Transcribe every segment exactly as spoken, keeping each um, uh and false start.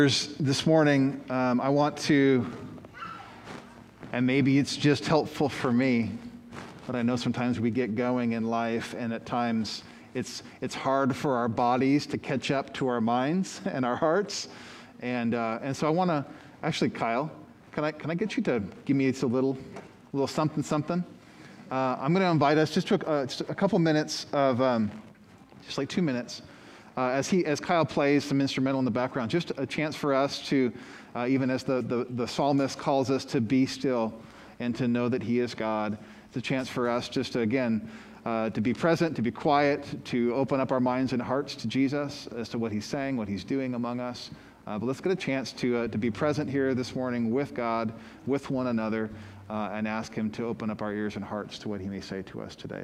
This morning, um, I want to, and maybe it's just helpful for me, but I know sometimes we get going in life, and at times it's it's hard for our bodies to catch up to our minds and our hearts, and uh, and so I want to actually, Kyle, can I can I get you to give me a little little something something? Uh, I'm going to invite us just to uh, just a couple minutes of um, just like two minutes. Uh, as he, as Kyle plays some instrumental in the background, just a chance for us to, uh, even as the, the, the psalmist calls us to be still and to know that he is God. It's a chance for us just to, again, uh, to be present, to be quiet, to open up our minds and hearts to Jesus as to what he's saying, what he's doing among us. Uh, but let's get a chance to, uh, to be present here this morning with God, with one another, uh, and ask him to open up our ears and hearts to what he may say to us today.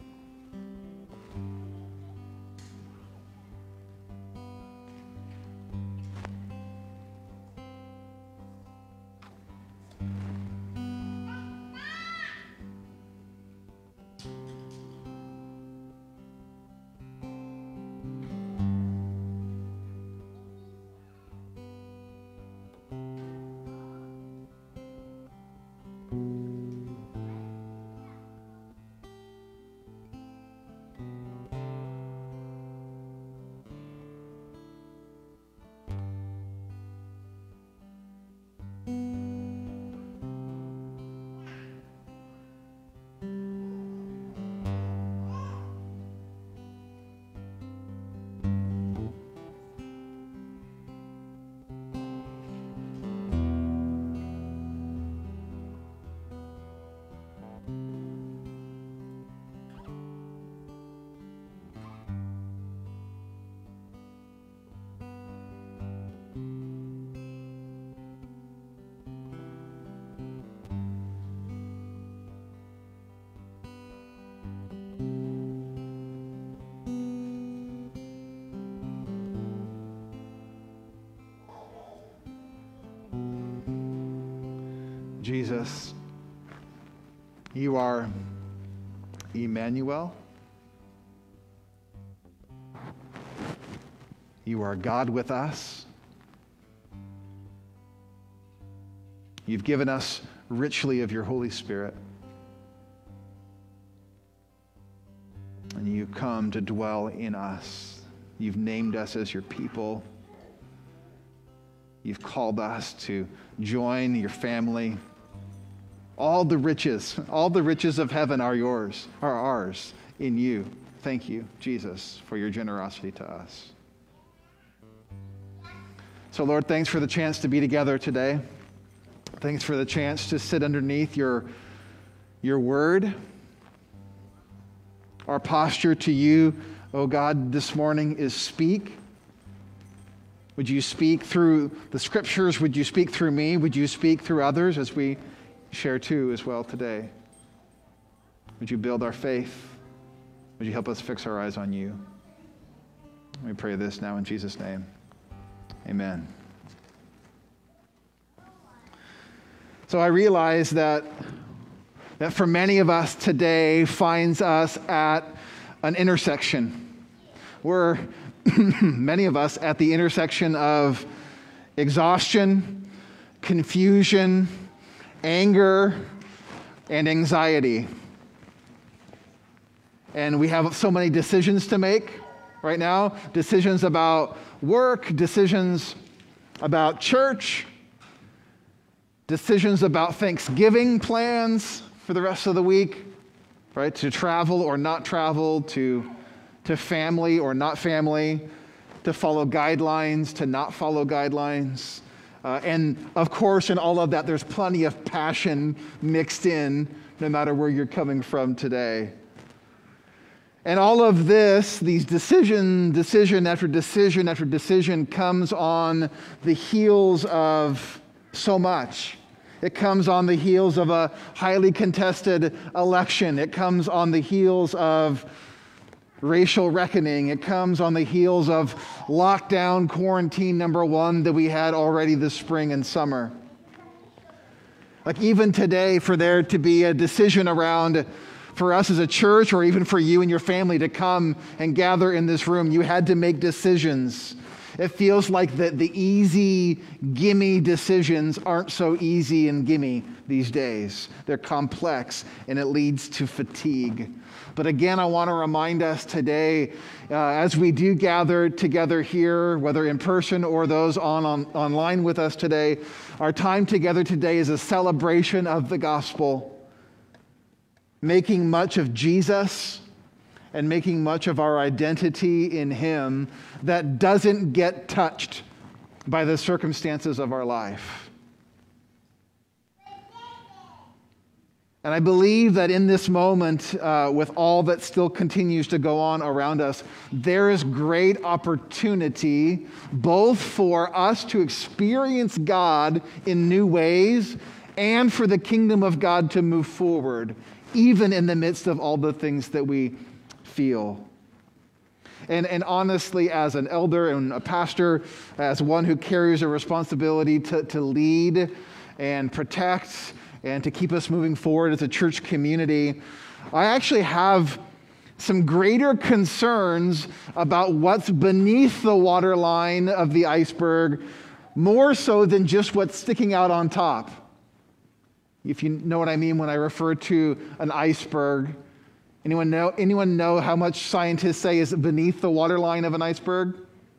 Jesus, you are Emmanuel. You are God with us. You've given us richly of your Holy Spirit. And you come to dwell in us. You've named us as your people. You've called us to join your family. All the riches, all the riches of heaven are yours, are ours in you. Thank you, Jesus, for your generosity to us. So, Lord, thanks for the chance to be together today. Thanks for the chance to sit underneath your, your word. Our posture to you, oh God, this morning is speak. Would you speak through the scriptures? Would you speak through me? Would you speak through others as we share too as well today? Would you build our faith? Would you help us fix our eyes on you? We pray this now in Jesus' name. Amen. So I realize that, that for many of us today finds us at an intersection. We're, many of us, at the intersection of exhaustion, confusion, anger, and anxiety. And we have so many decisions to make right now. Decisions about work, decisions about church, decisions about Thanksgiving plans for the rest of the week, right? To travel or not travel, to, to family or not family, to follow guidelines, to not follow guidelines. Uh, and of course, in all of that, there's plenty of passion mixed in, no matter where you're coming from today. And all of this, these decision, decision after decision after decision, comes on the heels of so much. It comes on the heels of a highly contested election. It comes on the heels of racial reckoning. It comes on the heels of lockdown, quarantine number one that we had already this spring and summer. Like even today, for there to be a decision around for us as a church, or even for you and your family to come and gather in this room, you had to make decisions. It feels like the, the easy, gimme decisions aren't so easy and gimme these days. They're complex, and it leads to fatigue. But again, I want to remind us today, uh, as we do gather together here, whether in person or those on, on online with us today, our time together today is a celebration of the gospel, making much of Jesus and making much of our identity in him that doesn't get touched by the circumstances of our life. And I believe that in this moment, uh, with all that still continues to go on around us, there is great opportunity both for us to experience God in new ways and for the kingdom of God to move forward, even in the midst of all the things that we feel. And, and honestly, as an elder and a pastor, as one who carries a responsibility to, to lead and protect and to keep us moving forward as a church community, I actually have some greater concerns about what's beneath the waterline of the iceberg, more so than just what's sticking out on top. If you know what I mean when I refer to an iceberg. Anyone know, anyone know how much scientists say is beneath the waterline of an iceberg?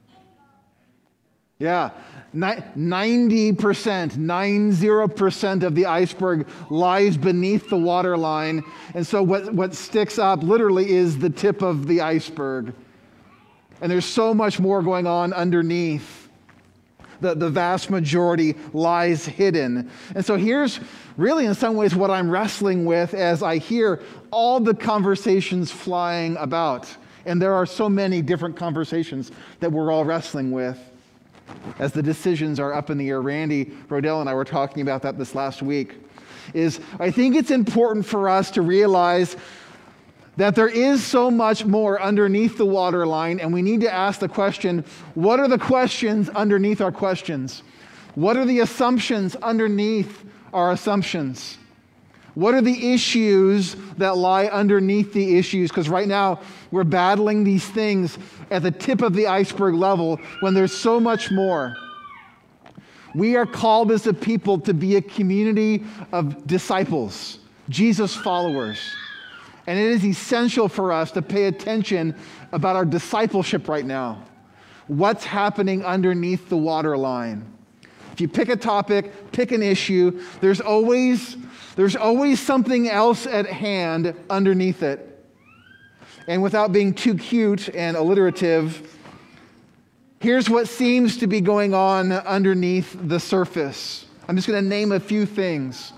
Yeah, ninety percent, ninety percent of the iceberg lies beneath the waterline. And so what, what sticks up literally is the tip of the iceberg. And there's so much more going on underneath. The, the vast majority lies hidden. And so here's really in some ways what I'm wrestling with as I hear all the conversations flying about. And there are so many different conversations that we're all wrestling with as the decisions are up in the air. Randy Rodell and I were talking about that this last week. Is I think it's important for us to realize that there is so much more underneath the waterline, and we need to ask the question, what are the questions underneath our questions? What are the assumptions underneath our assumptions? What are the issues that lie underneath the issues? Because right now, we're battling these things at the tip of the iceberg level when there's so much more. We are called as a people to be a community of disciples, Jesus followers. And it is essential for us to pay attention about our discipleship right now. What's happening underneath the waterline? If you pick a topic, pick an issue, there's always, there's always something else at hand underneath it. And without being too cute and alliterative, here's what seems to be going on underneath the surface. I'm just going to name a few things.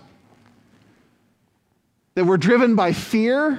That we're driven by fear.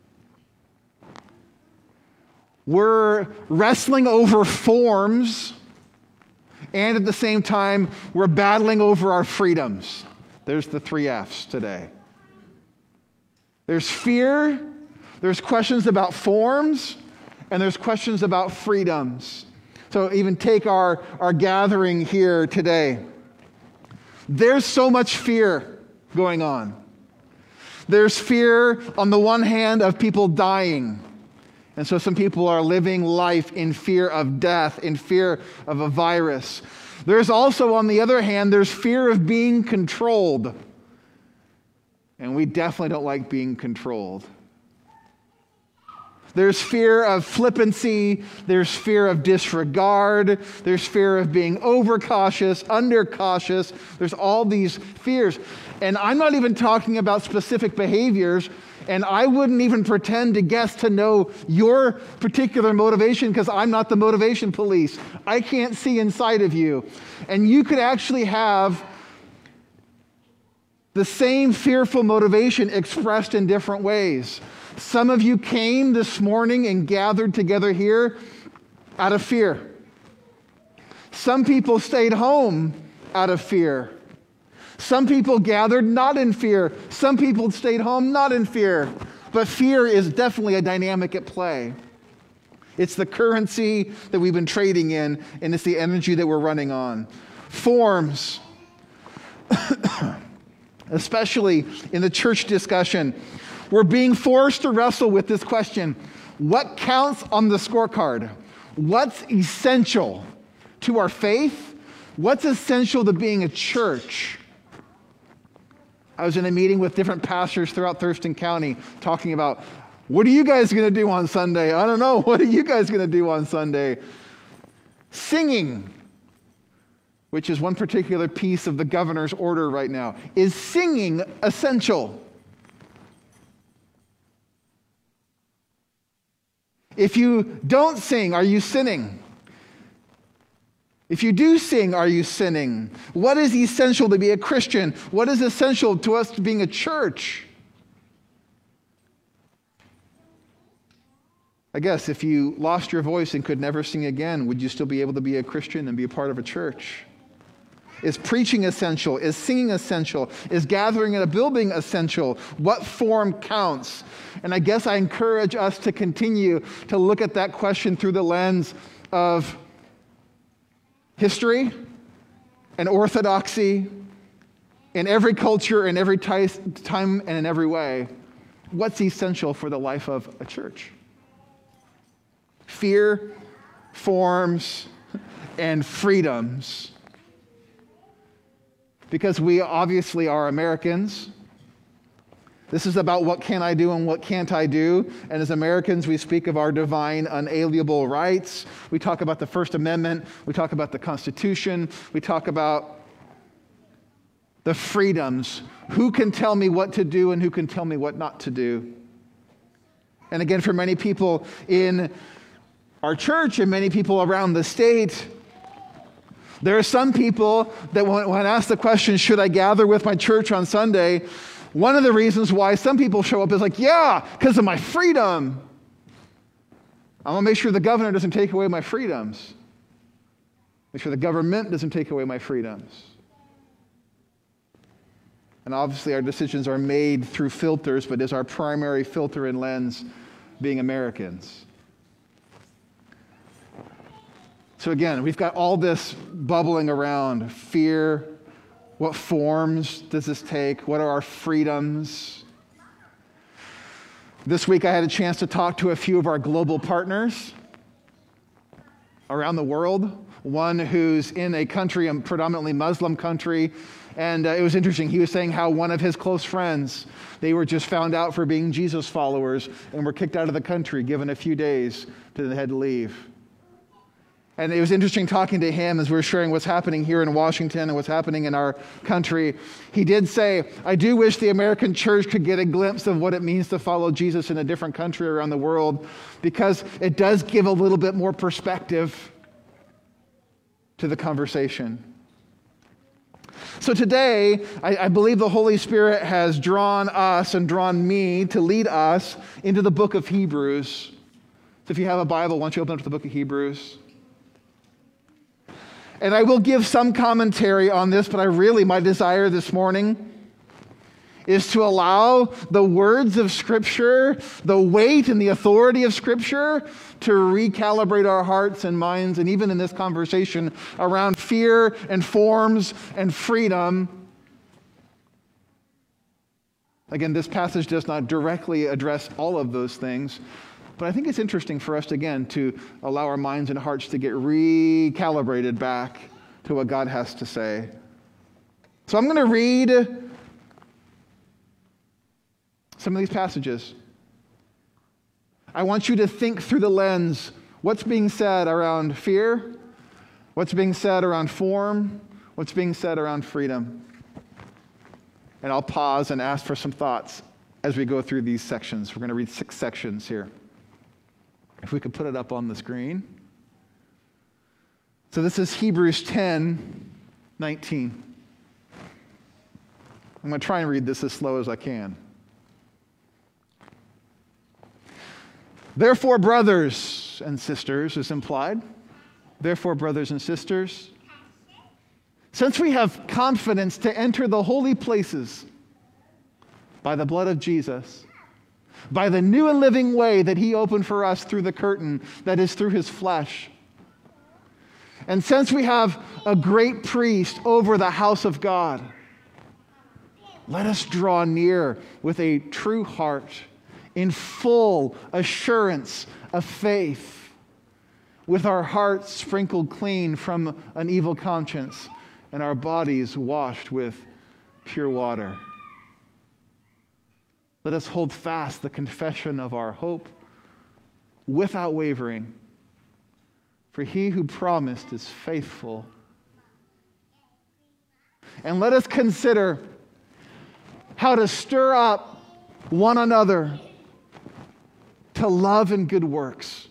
We're wrestling over forms. And at the same time, we're battling over our freedoms. There's the three F's today. There's fear, there's questions about forms, and there's questions about freedoms. So even take our, our gathering here today. There's so much fear going on. There's fear on the one hand of people dying. And so some people are living life in fear of death, in fear of a virus. There's also, on the other hand, there's fear of being controlled. And we definitely don't like being controlled. There's fear of flippancy. There's fear of disregard. There's fear of being overcautious, undercautious. There's all these fears. And I'm not even talking about specific behaviors. And I wouldn't even pretend to guess to know your particular motivation because I'm not the motivation police. I can't see inside of you. And you could actually have the same fearful motivation expressed in different ways. Some of you came this morning and gathered together here out of fear. Some people stayed home out of fear. Some people gathered not in fear. Some people stayed home not in fear. But fear is definitely a dynamic at play. It's the currency that we've been trading in, and it's the energy that we're running on. Forms, especially in the church discussion, we're being forced to wrestle with this question. What counts on the scorecard? What's essential? to our faith? What's essential to being a church? I was in a meeting with different pastors throughout Thurston County talking about, what are you guys going to do on Sunday? I don't know. What are you guys going to do on Sunday? Singing, which is one particular piece of the governor's order right now. Is singing essential? If you don't sing, are you sinning? If you do sing, are you sinning? What is essential to be a Christian? What is essential to us being a church? I guess if you lost your voice and could never sing again, would you still be able to be a Christian and be a part of a church? Is preaching essential? Is singing essential? Is gathering in a building essential? What form counts? And I guess I encourage us to continue to look at that question through the lens of history and orthodoxy in every culture, in every time, and in every way. What's essential for the life of a church? Fear, forms, and freedoms. Because we obviously are Americans. This is about what can I do and what can't I do. And as Americans, we speak of our divine, unalienable rights. We talk about the First Amendment. We talk about the Constitution. We talk about the freedoms. Who can tell me what to do and who can tell me what not to do? And again, for many people in our church and many people around the state, there are some people that when, when asked the question, should I gather with my church on Sunday? One of the reasons why some people show up is like, yeah, because of my freedom. I want to make sure the governor doesn't take away my freedoms. Make sure the government doesn't take away my freedoms. And obviously our decisions are made through filters, but is our primary filter and lens being Americans? So again, we've got all this bubbling around. Fear. What forms does this take? What are our freedoms? This week I had a chance to talk to a few of our global partners around the world. One who's in a country, a predominantly Muslim country. And uh, it was interesting. He was saying how one of his close friends, they were just found out for being Jesus followers and were kicked out of the country, given a few days to they had to leave. And it was interesting talking to him as we were sharing what's happening here in Washington and what's happening in our country. He did say, I do wish the American church could get a glimpse of what it means to follow Jesus in a different country around the world, because it does give a little bit more perspective to the conversation. So today, I, I believe the Holy Spirit has drawn us and drawn me to lead us into the book of Hebrews. So if you have a Bible, why don't you open up to the book of Hebrews? And I will give some commentary on this, but I really, my desire this morning is to allow the words of Scripture, the weight and the authority of Scripture, to recalibrate our hearts and minds, and even in this conversation around fear and forms and freedom. Again, this passage does not directly address all of those things, but I think it's interesting for us, again, to allow our minds and hearts to get recalibrated back to what God has to say. So I'm going to read some of these passages. I want you to think through the lens, what's being said around fear, what's being said around form, what's being said around freedom. And I'll pause and ask for some thoughts as we go through these sections. We're going to read six sections here. If we could put it up on the screen. So this is Hebrews ten nineteen. I'm going to try and read this as slow as I can. Therefore, brothers and sisters is implied. Therefore, brothers and sisters, since we have confidence to enter the holy places by the blood of Jesus, by the new and living way that he opened for us through the curtain, that is through his flesh. And since we have a great priest over the house of God, let us draw near with a true heart, in full assurance of faith, with our hearts sprinkled clean from an evil conscience and our bodies washed with pure water. Let us hold fast the confession of our hope without wavering, for he who promised is faithful. And let us consider how to stir up one another to love and good works,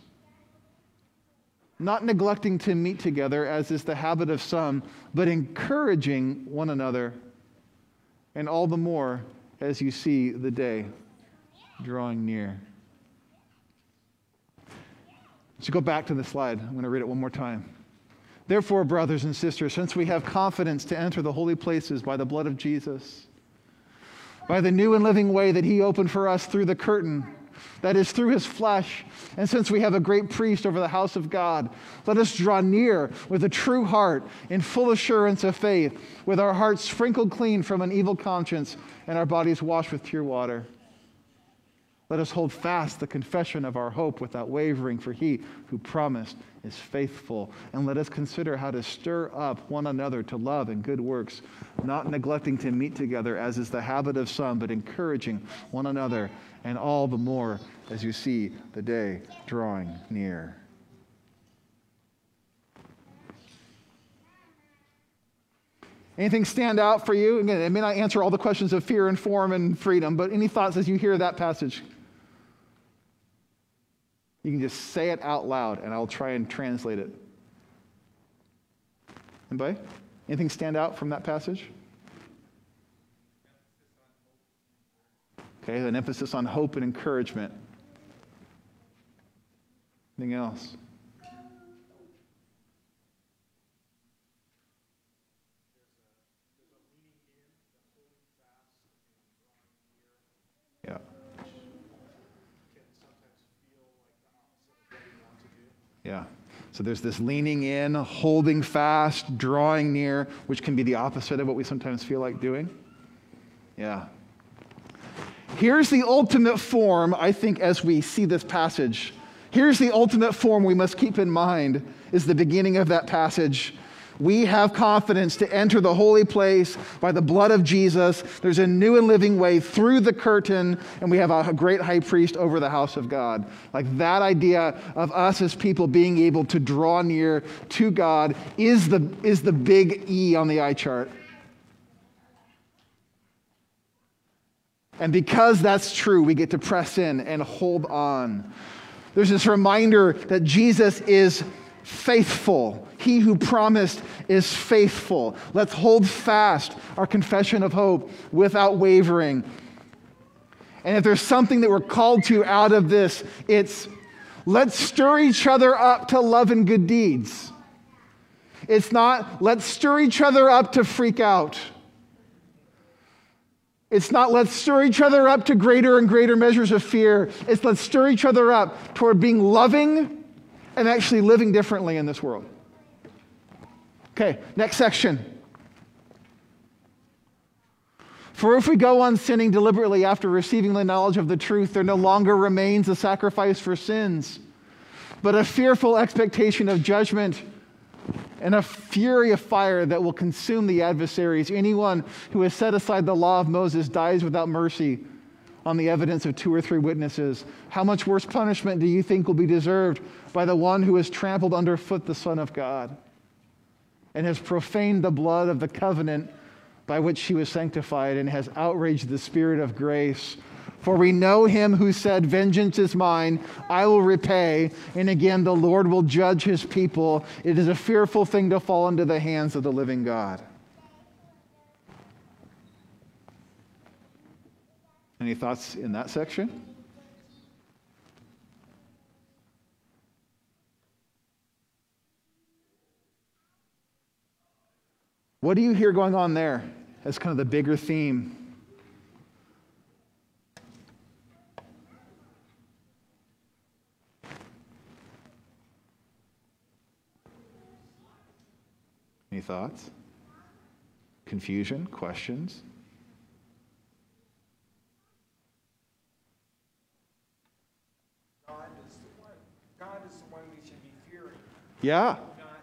not neglecting to meet together, as is the habit of some, but encouraging one another, and all the more as you see the day drawing near. So go back to the slide. I'm going to read it one more time. Therefore, brothers and sisters, since we have confidence to enter the holy places by the blood of Jesus, by the new and living way that he opened for us through the curtain, that is, through his flesh, and since we have a great priest over the house of God, let us draw near with a true heart in full assurance of faith, with our hearts sprinkled clean from an evil conscience and our bodies washed with pure water. Let us hold fast the confession of our hope without wavering, for he who promised is faithful. And let us consider how to stir up one another to love and good works, not neglecting to meet together, as is the habit of some, but encouraging one another, and all the more as you see the day drawing near. Anything stand out for you? Again, it may not answer all the questions of fear and form and freedom, but any thoughts as you hear that passage? You can just say it out loud, and I'll try and translate it. Anybody? Anything stand out from that passage? Okay, an emphasis on hope and encouragement. Anything else? Yeah. Yeah. So there's this leaning in, holding fast, drawing near, which can be the opposite of what we sometimes feel like doing. Yeah. Here's the ultimate form, I think, as we see this passage. Here's the ultimate form we must keep in mind, is the beginning of that passage. We have confidence to enter the holy place by the blood of Jesus. There's a new and living way through the curtain, and we have a great high priest over the house of God. Like that idea of us as people being able to draw near to God is the, is the big E on the eye chart. And because that's true, we get to press in and hold on. There's this reminder that Jesus is faithful. He who promised is faithful. Let's hold fast our confession of hope without wavering. And if there's something that we're called to out of this, it's let's stir each other up to love and good deeds. It's not let's stir each other up to freak out. It's not let's stir each other up to greater and greater measures of fear. It's let's stir each other up toward being loving and actually living differently in this world. Okay, next section. For if we go on sinning deliberately after receiving the knowledge of the truth, there no longer remains a sacrifice for sins, but a fearful expectation of judgment and a fury of fire that will consume the adversaries. Anyone who has set aside the law of Moses dies without mercy on the evidence of two or three witnesses. How much worse punishment do you think will be deserved by the one who has trampled underfoot the Son of God and has profaned the blood of the covenant by which he was sanctified and has outraged the Spirit of grace? For we know him who said, vengeance is mine, I will repay. And again, the Lord will judge his people. It is a fearful thing to fall into the hands of the living God. Any thoughts in that section? What do you hear going on there as kind of the bigger theme? Any thoughts? Confusion? Questions? God is the one. God is the one we should be fearing. Yeah.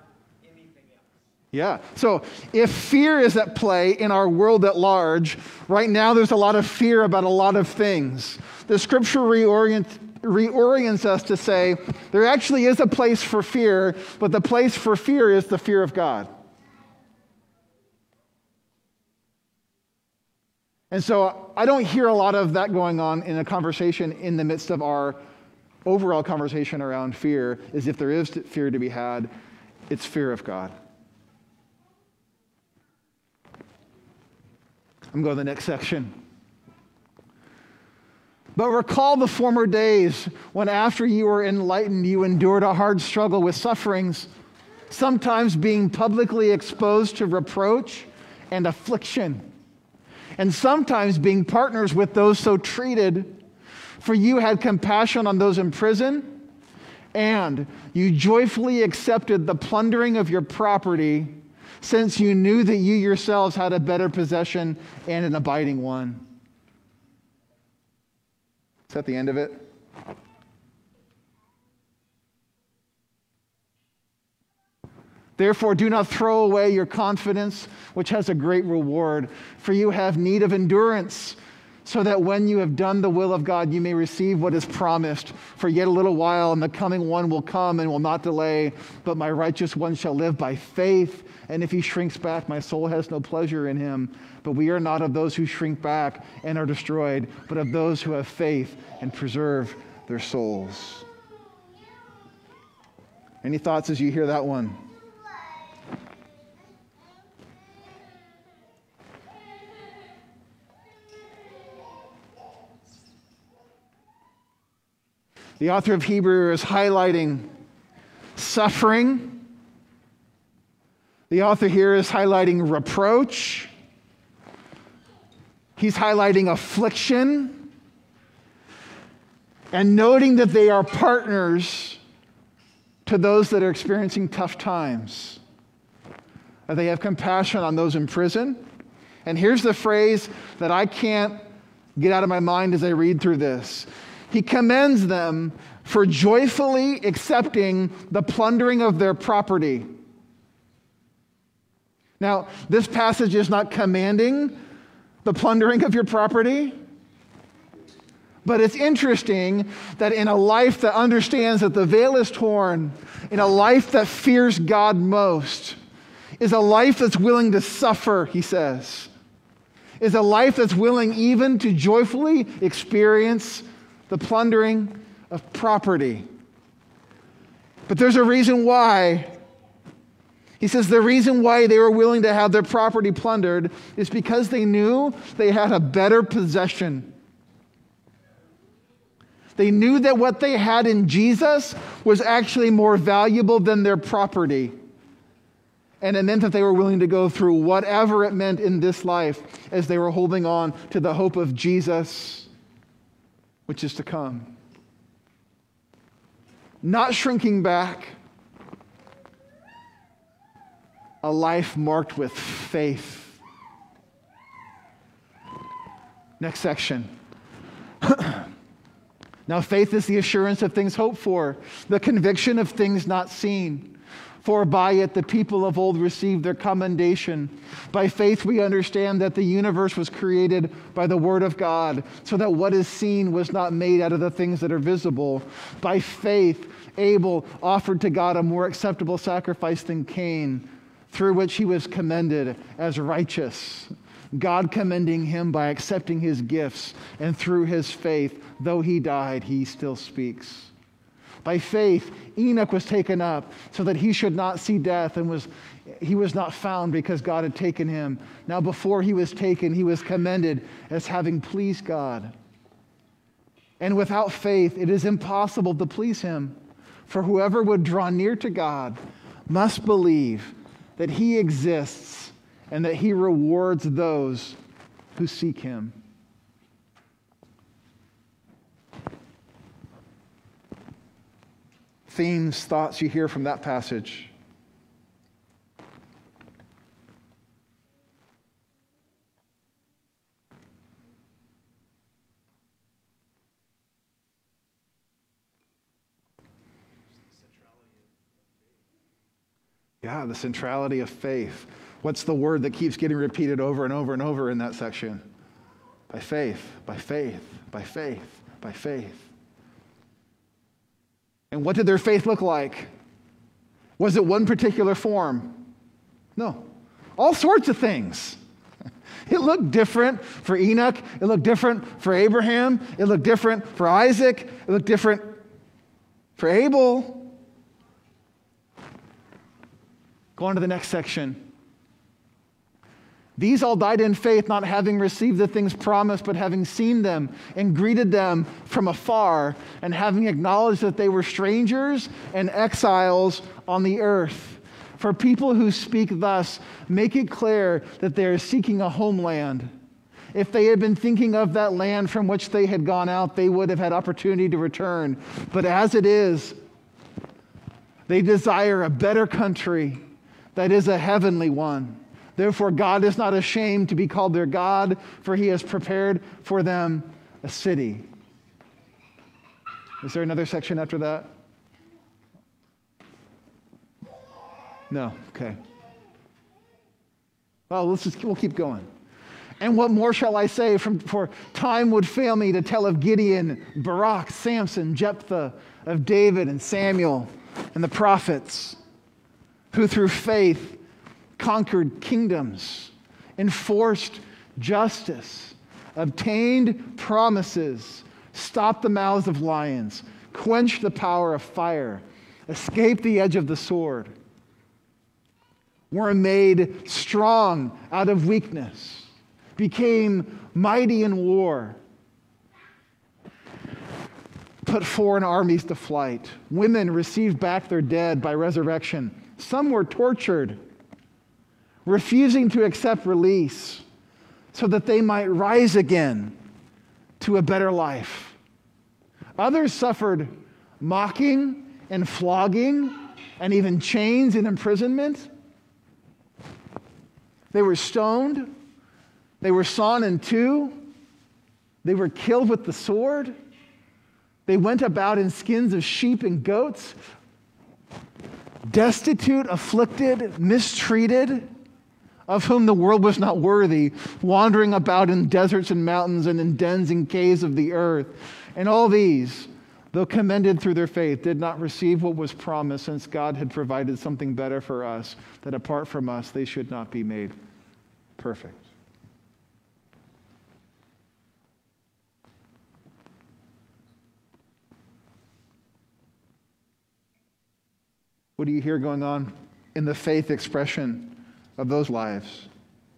Yeah. So if fear is at play in our world at large, right now there's a lot of fear about a lot of things. The scripture reorient, reorients us to say there actually is a place for fear, but the place for fear is the fear of God. And so I don't hear a lot of that going on in a conversation in the midst of our overall conversation around fear, is if there is fear to be had, it's fear of God. I'm going to the next section. But recall the former days when after you were enlightened, you endured a hard struggle with sufferings, sometimes being publicly exposed to reproach and affliction, and sometimes being partners with those so treated. For you had compassion on those in prison, and you joyfully accepted the plundering of your property, since you knew that you yourselves had a better possession and an abiding one. Is that the end of it? Therefore, do not throw away your confidence, which has a great reward, for you have need of endurance, so that when you have done the will of God, you may receive what is promised. For yet a little while, and the coming one will come and will not delay, but my righteous one shall live by faith. And if he shrinks back, my soul has no pleasure in him. But we are not of those who shrink back and are destroyed, but of those who have faith and preserve their souls. Any thoughts as you hear that one? The author of Hebrews is highlighting suffering. The author here is highlighting reproach. He's highlighting affliction and noting that they are partners to those that are experiencing tough times. That they have compassion on those in prison. And here's the phrase that I can't get out of my mind as I read through this. He commends them for joyfully accepting the plundering of their property. Now, this passage is not commanding the plundering of your property, but it's interesting that in a life that understands that the veil is torn, in a life that fears God most, is a life that's willing to suffer, he says, is a life that's willing even to joyfully experience the plundering of property. But there's a reason why. He says the reason why they were willing to have their property plundered is because they knew they had a better possession. They knew that what they had in Jesus was actually more valuable than their property. And it meant that they were willing to go through whatever it meant in this life as they were holding on to the hope of Jesus, which is to come. Not shrinking back. A life marked with faith. Next section. Now faith is the assurance of things hoped for, the conviction of things not seen. For by it the people of old received their commendation. By faith we understand that the universe was created by the word of God, so that what is seen was not made out of the things that are visible. By faith Abel offered to God a more acceptable sacrifice than Cain, through which he was commended as righteous. God commending him by accepting his gifts, and through his faith, though he died, he still speaks. By faith, Enoch was taken up so that he should not see death, and was he was not found because God had taken him. Now before he was taken, he was commended as having pleased God. And without faith, it is impossible to please him. For whoever would draw near to God must believe that he exists and that he rewards those who seek him. Themes, thoughts you hear from that passage. Yeah, the centrality of faith. What's the word that keeps getting repeated over and over and over in that section? By faith, by faith, by faith, by faith. And what did their faith look like? Was it one particular form? No. All sorts of things. It looked different for Enoch. It looked different for Abraham. It looked different for Isaac. It looked different for Abel. Go on to the next section. These all died in faith, not having received the things promised, but having seen them and greeted them from afar, and having acknowledged that they were strangers and exiles on the earth. For people who speak thus, make it clear that they are seeking a homeland. If they had been thinking of that land from which they had gone out, they would have had opportunity to return. But as it is, they desire a better country, that is a heavenly one. Therefore, God is not ashamed to be called their God, for he has prepared for them a city. Is there another section after that? No, okay. Well, let's just, we'll keep going. And what more shall I say? From, for time would fail me to tell of Gideon, Barak, Samson, Jephthah, of David and Samuel and the prophets, who through faith conquered kingdoms, enforced justice, obtained promises, stopped the mouths of lions, quenched the power of fire, escaped the edge of the sword, were made strong out of weakness, became mighty in war, put foreign armies to flight. Women received back their dead by resurrection. Some were tortured, refusing to accept release so that they might rise again to a better life. Others suffered mocking and flogging and even chains and imprisonment. They were stoned. They were sawn in two. They were killed with the sword. They went about in skins of sheep and goats, destitute, afflicted, mistreated, of whom the world was not worthy, wandering about in deserts and mountains and in dens and caves of the earth. And all these, though commended through their faith, did not receive what was promised, since God had provided something better for us, that apart from us they should not be made perfect. What do you hear going on in the faith expression of those lives?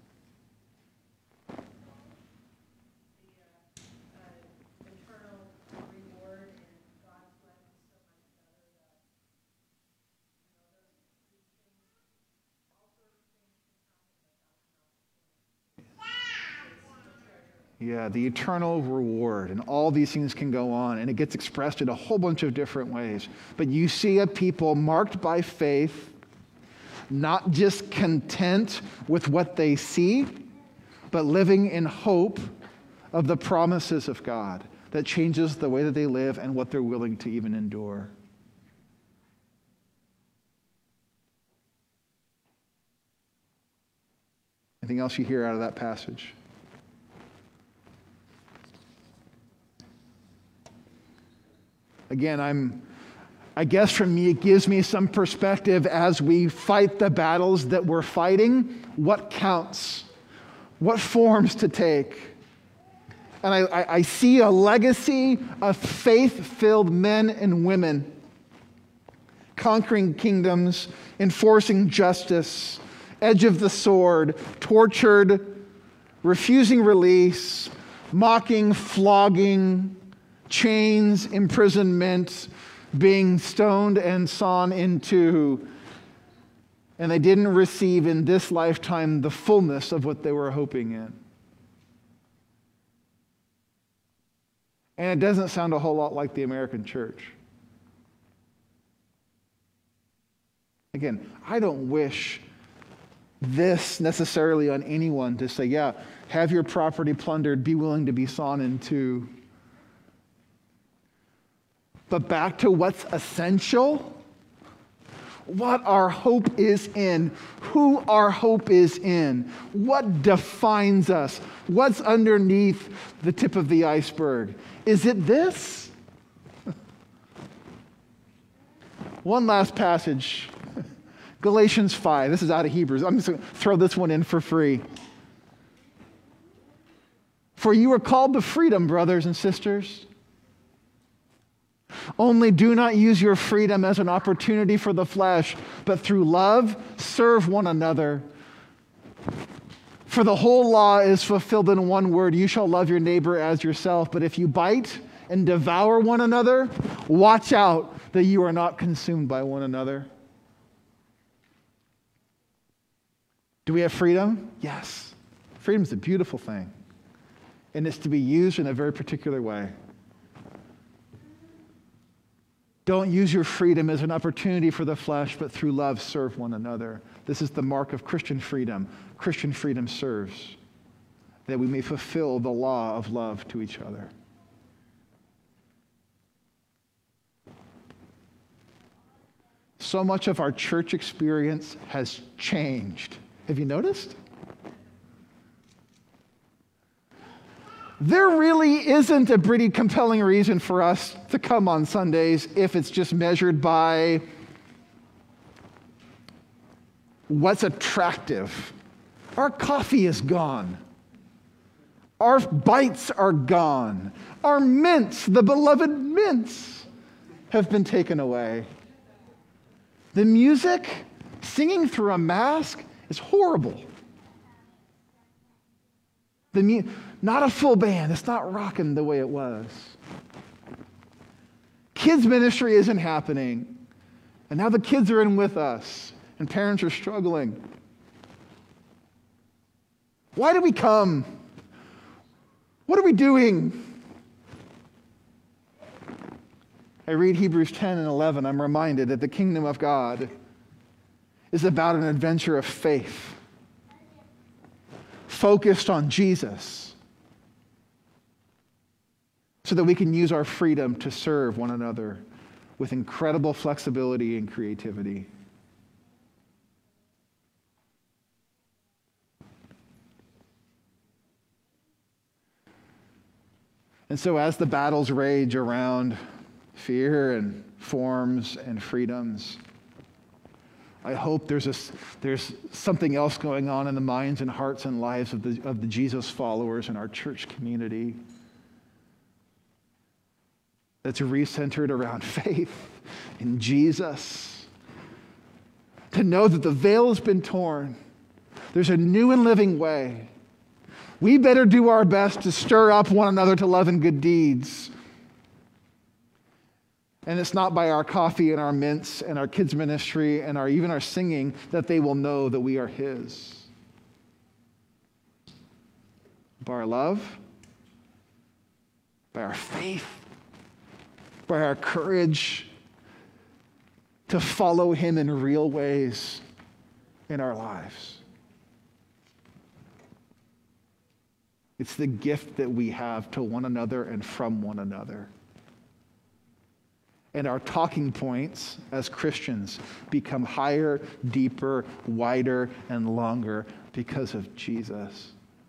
Yeah, the eternal reward, and all these things can go on, and it gets expressed in a whole bunch of different ways. But you see a people marked by faith, not just content with what they see, but living in hope of the promises of God that changes the way that they live and what they're willing to even endure. Anything else you hear out of that passage? Again, I'm, I guess for me, it gives me some perspective as we fight the battles that we're fighting, what counts, what forms to take. And I, I, I see a legacy of faith-filled men and women conquering kingdoms, enforcing justice, edge of the sword, tortured, refusing release, mocking, flogging, chains, imprisonment, being stoned and sawn in two. And they didn't receive in this lifetime the fullness of what they were hoping in. And it doesn't sound a whole lot like the American church. Again, I don't wish this necessarily on anyone to say, yeah, have your property plundered, be willing to be sawn in two. But back to what's essential, what our hope is in, who our hope is in, what defines us, what's underneath the tip of the iceberg. Is it this? One last passage, Galatians five. This is out of Hebrews. I'm just going to throw this one in for free. For you are called to freedom, brothers and sisters. Only do not use your freedom as an opportunity for the flesh, but through love, serve one another. For the whole law is fulfilled in one word, you shall love your neighbor as yourself. But if you bite and devour one another, watch out that you are not consumed by one another. Do we have freedom? Yes. Freedom is a beautiful thing. And it's to be used in a very particular way. Don't use your freedom as an opportunity for the flesh, but through love serve one another. This is the mark of Christian freedom. Christian freedom serves, that we may fulfill the law of love to each other. So much of our church experience has changed. Have you noticed? There really isn't a pretty compelling reason for us to come on Sundays if it's just measured by what's attractive. Our coffee is gone. Our bites are gone. Our mints, the beloved mints, have been taken away. The music, singing through a mask, is horrible. The mu- Not a full band. It's not rocking the way it was. Kids ministry isn't happening. And now the kids are in with us. And parents are struggling. Why do we come? What are we doing? I read Hebrews ten and eleven. I'm reminded that the kingdom of God is about an adventure of faith, focused on Jesus, so that we can use our freedom to serve one another with incredible flexibility and creativity. And so as the battles rage around fear and forms and freedoms, I hope there's a, there's something else going on in the minds and hearts and lives of the, of the Jesus followers in our church community that's recentered around faith in Jesus. To know that the veil has been torn. There's a new and living way. We better do our best to stir up one another to love and good deeds. And it's not by our coffee and our mints and our kids' ministry and our even our singing that they will know that we are His. By our love, by our faith, by our courage to follow Him in real ways in our lives. It's the gift that we have to one another and from one another. And our talking points as Christians become higher, deeper, wider, and longer because of Jesus.